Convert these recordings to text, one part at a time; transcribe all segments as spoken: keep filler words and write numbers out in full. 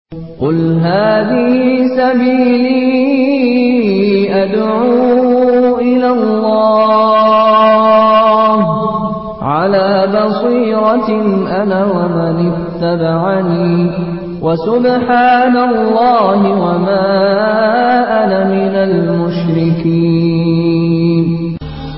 قل هذه سبيلي أدعو إلى الله على بصيرة أنا ومن اتبعني وسبحان الله وما أنا من المشركين.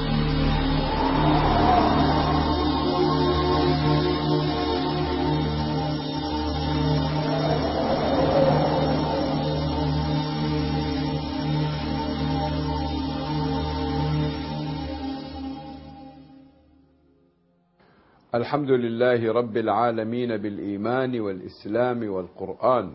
الحمد لله رب العالمين بالإيمان والإسلام والقرآن،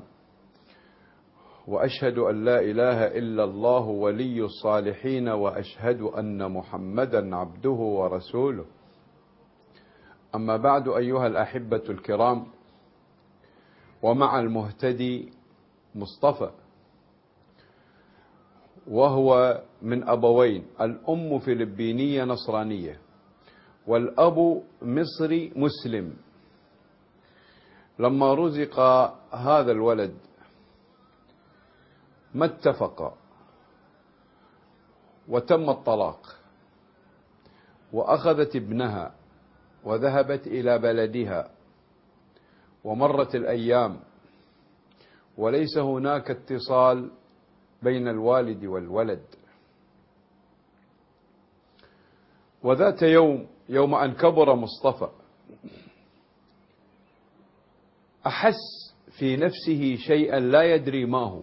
وأشهد أن لا إله إلا الله ولي الصالحين، وأشهد أن محمدا عبده ورسوله. أما بعد، أيها الأحبة الكرام، ومع المهتدي مصطفى، وهو من أبوين، الأم فلبينية نصرانية والأب مصري مسلم. لما رزق هذا الولد ما اتفق وتم الطلاق، وأخذت ابنها وذهبت إلى بلدها، ومرت الأيام وليس هناك اتصال بين الوالد والولد. وذات يوم يوم أن كبر مصطفى أحس في نفسه شيئا لا يدري ما هو،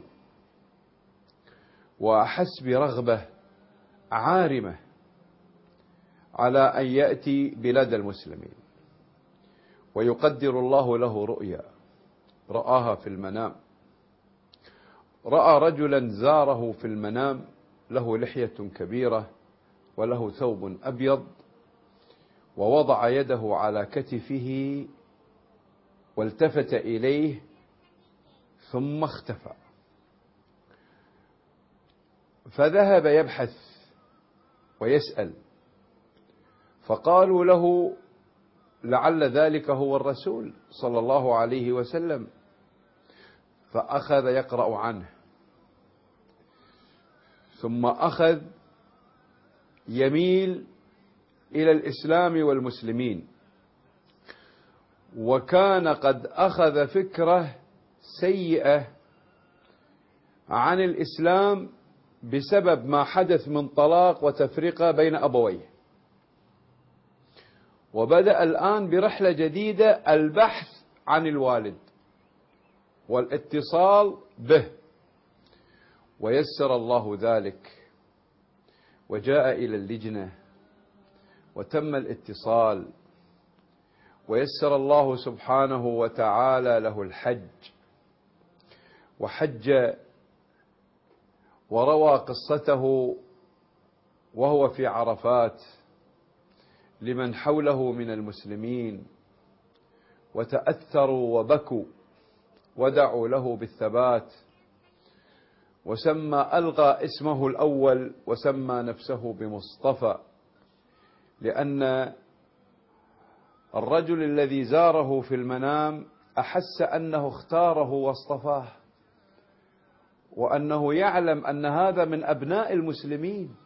وأحس برغبة عارمة على أن يأتي بلاد المسلمين، ويقدر الله له رؤيا رآها في المنام. رأى رجلا زاره في المنام، له لحية كبيرة وله ثوب أبيض، ووضع يده على كتفه والتفت إليه ثم اختفى. فذهب يبحث ويسأل، فقالوا له لعل ذلك هو الرسول صلى الله عليه وسلم، فأخذ يقرأ عنه، ثم أخذ يميل إلى الإسلام والمسلمين، وكان قد أخذ فكرة سيئة عن الإسلام بسبب ما حدث من طلاق وتفرقة بين أبويه، وبدأ الآن برحلة جديدة، البحث عن الوالد والاتصال به، ويسر الله ذلك، وجاء إلى اللجنة وتم الاتصال، ويسر الله سبحانه وتعالى له الحج، وحج وروى قصته وهو في عرفات لمن حوله من المسلمين، وتأثروا وبكوا ودعوا له بالثبات، وسمى ألغى اسمه الأول وسمى نفسه بمصطفى، لأن الرجل الذي زاره في المنام أحس أنه اختاره واصطفاه، وأنه يعلم أن هذا من أبناء المسلمين،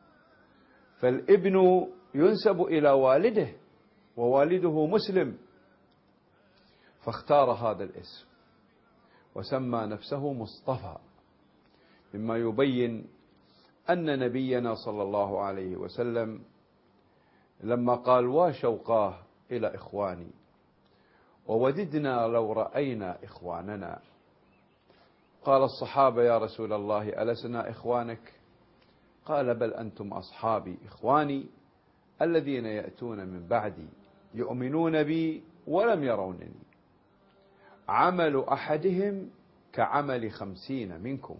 فالابن ينسب إلى والده ووالده مسلم، فاختار هذا الاسم وسمى نفسه مصطفى، مما يبين أن نبينا صلى الله عليه وسلم لما قال وشوقاه إلى إخواني ووددنا لو رأينا إخواننا، قال الصحابة يا رسول الله ألسنا إخوانك؟ قال بل أنتم أصحابي إخواني الذين يأتون من بعدي يؤمنون بي ولم يرونني، عمل أحدهم كعمل خمسين منكم.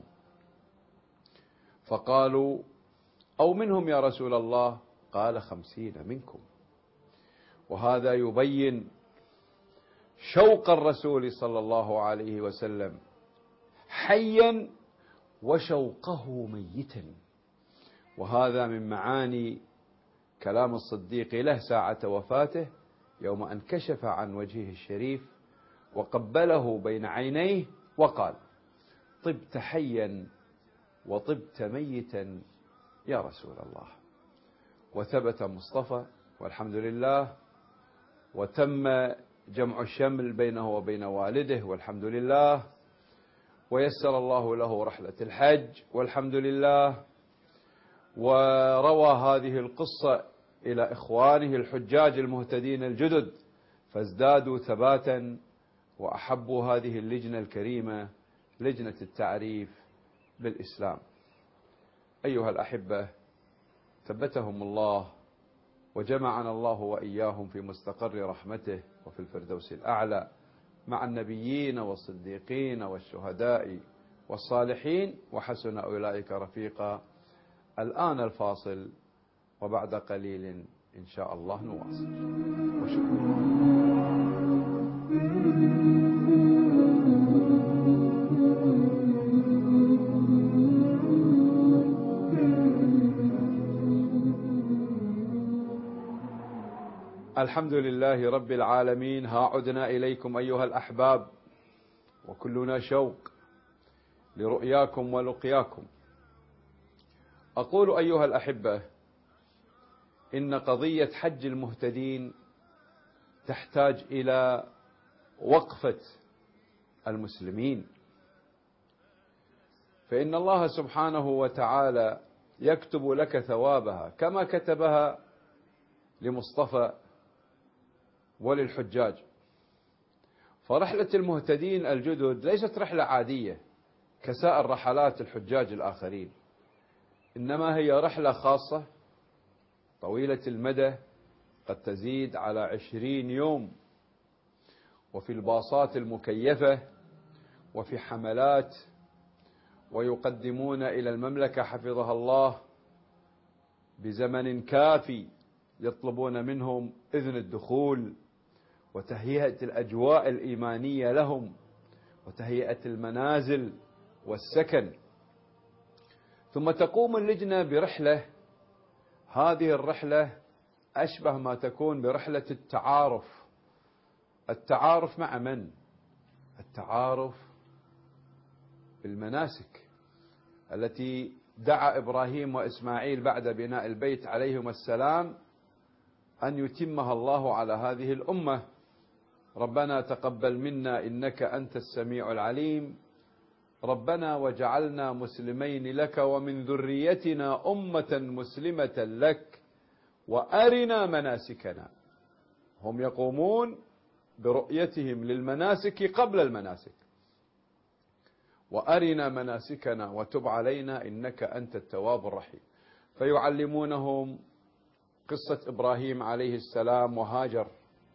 فقالوا أو منهم يا رسول الله؟ قال خمسين منكم. وهذا يبين شوق الرسول صلى الله عليه وسلم حيا وشوقه ميتا، وهذا من معاني كلام الصديق له ساعة وفاته، يوم أن كشف عن وجهه الشريف وقبله بين عينيه وقال: طبت حيا وطبت ميتا يا رسول الله. وثبت مصطفى والحمد لله، وتم جمع الشمل بينه وبين والده والحمد لله، ويسر الله له رحلة الحج والحمد لله، وروى هذه القصة إلى إخوانه الحجاج المهتدين الجدد فازدادوا ثباتا وأحبوا هذه اللجنة الكريمة، لجنة التعريف بالإسلام. أيها الأحبة، ثبتهم الله وجمعنا الله وإياهم في مستقر رحمته وفي الفردوس الأعلى مع النبيين والصديقين والشهداء والصالحين، وحسن أولئك رفيقا. الآن الفاصل، وبعد قليل إن شاء الله نواصل. وشكرا. الحمد لله رب العالمين. ها عدنا إليكم أيها الأحباب، وكلنا شوق لرؤياكم ولقياكم. أقول أيها الأحبة، إن قضية حج المهتدين تحتاج إلى وقفة المسلمين، فإن الله سبحانه وتعالى يكتب لك ثوابها كما كتبها لمصطفى وللحجاج. فرحلة المهتدين الجدد ليست رحلة عادية كسائر رحلات الحجاج الآخرين، إنما هي رحلة خاصة طويلة المدى، قد تزيد على عشرين يوم، وفي الباصات المكيفة وفي حملات، ويقدمون إلى المملكة حفظها الله بزمن كافي، يطلبون منهم إذن الدخول وتهيئة الأجواء الإيمانية لهم وتهيئة المنازل والسكن. ثم تقوم اللجنة برحلة، هذه الرحلة أشبه ما تكون برحلة التعارف. التعارف مع من؟ التعارف بالمناسك التي دعا إبراهيم وإسماعيل بعد بناء البيت عليهما السلام أن يتمها الله على هذه الأمة. ربنا تقبل منا إنك أنت السميع العليم، ربنا وجعلنا مسلمين لك ومن ذريتنا أمة مسلمة لك وأرنا مناسكنا. هم يقومون برؤيتهم للمناسك قبل المناسك. وأرنا مناسكنا وتب علينا إنك أنت التواب الرحيم. فيعلمونهم قصة إبراهيم عليه السلام وهاجر،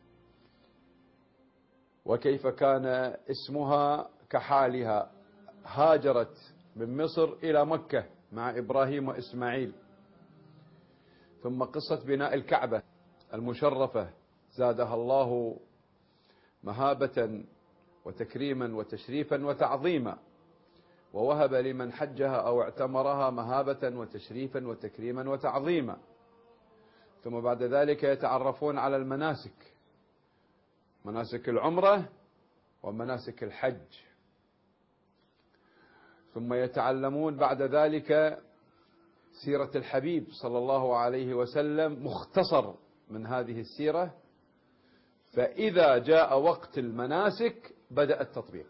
وكيف كان اسمها كحالها، هاجرت من مصر إلى مكة مع إبراهيم وإسماعيل. ثم قصة بناء الكعبة المشرفة زادها الله مهابة وتكريما وتشريفا وتعظيما، ووهب لمن حجها أو اعتمرها مهابة وتشريفا وتكريما وتعظيما. ثم بعد ذلك يتعرفون على المناسك، مناسك العمرة ومناسك الحج. ثم يتعلمون بعد ذلك سيرة الحبيب صلى الله عليه وسلم، مختصر من هذه السيرة. فإذا جاء وقت المناسك بدأ التطبيق،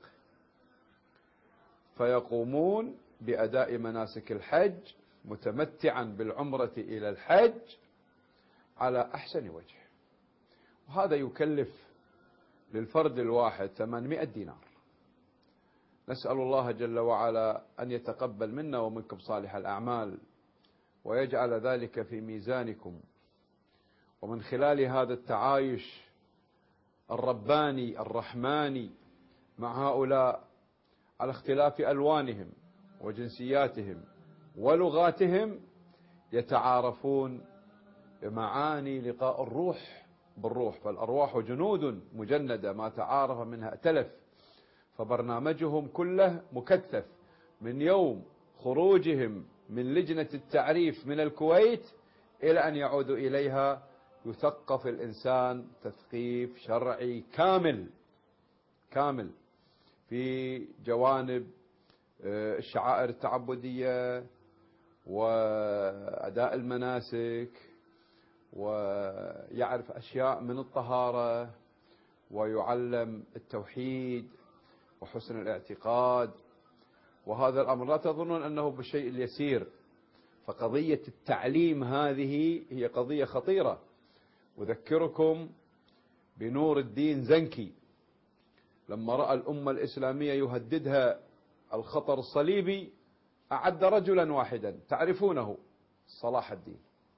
فيقومون بأداء مناسك الحج متمتعا بالعمرة إلى الحج على أحسن وجه. وهذا يكلف للفرد الواحد ثمانمائة دينار. نسأل الله جل وعلا أن يتقبل منا ومنكم صالح الأعمال، ويجعل ذلك في ميزانكم. ومن خلال هذا التعايش الرباني الرحماني مع هؤلاء على اختلاف ألوانهم وجنسياتهم ولغاتهم، يتعارفون بمعاني لقاء الروح بالروح. فالأرواح جنود مجندة، ما تعارف منها ائتلف. فبرنامجهم كله مكثف من يوم خروجهم من لجنة التعريف من الكويت إلى أن يعودوا إليها، يثقف الإنسان تثقيف شرعي كامل كامل في جوانب الشعائر التعبدية وأداء المناسك، ويعرف أشياء من الطهارة، ويعلم التوحيد وحسن الاعتقاد. وهذا الأمر لا تظنون أنه بالشيء اليسير، فقضية التعليم هذه هي قضية خطيرة. أذكركم بنور الدين زنكي لما رأى الأمة الإسلامية يهددها الخطر الصليبي أعد رجلا واحدا تعرفونه، صلاح الدين.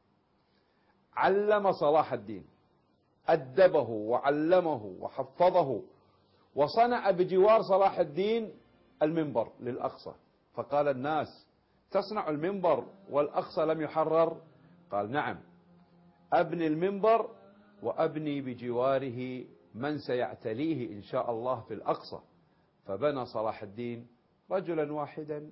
علم صلاح الدين، أدبه وعلمه وحفظه، وصنع بجوار صلاح الدين المنبر للأقصى. فقال الناس: تصنع المنبر والأقصى لم يحرر؟ قال: نعم، أبني المنبر وأبني بجواره من سيعتليه إن شاء الله في الأقصى. فبنى صلاح الدين رجلا واحدا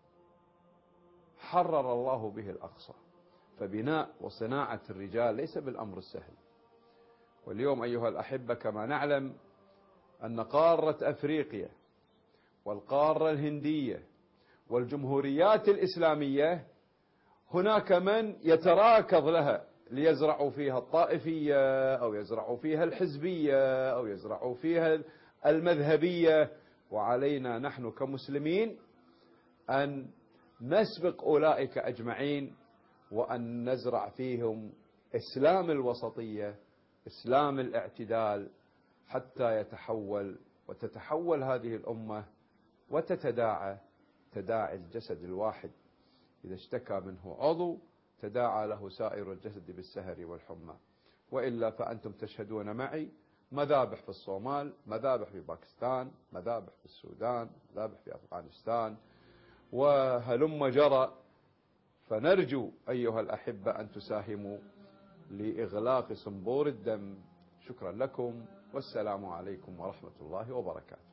حرر الله به الأقصى. فبناء وصناعة الرجال ليس بالأمر السهل. واليوم أيها الأحبة كما نعلم أن قارة أفريقيا والقارة الهندية والجمهوريات الإسلامية هناك من يتراكض لها ليزرعوا فيها الطائفية أو يزرعوا فيها الحزبية أو يزرعوا فيها المذهبية. وعلينا نحن كمسلمين أن نسبق أولئك أجمعين وأن نزرع فيهم إسلام الوسطية، إسلام الاعتدال، حتى يتحول وتتحول هذه الأمة وتتداعى تداعي الجسد الواحد. إذا اشتكى منه عضو تداعى له سائر الجسد بالسهر والحمى. وإلا فأنتم تشهدون معي مذابح في الصومال، مذابح في باكستان، مذابح في السودان، مذابح في أفغانستان، وهلم جرى. فنرجو أيها الأحبة أن تساهموا لإغلاق صنبور الدم. شكرا لكم، والسلام عليكم ورحمة الله وبركاته.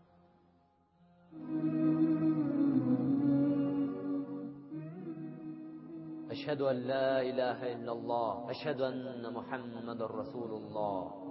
أشهد أن لا إله إلا الله، أشهد أن محمد رسول الله.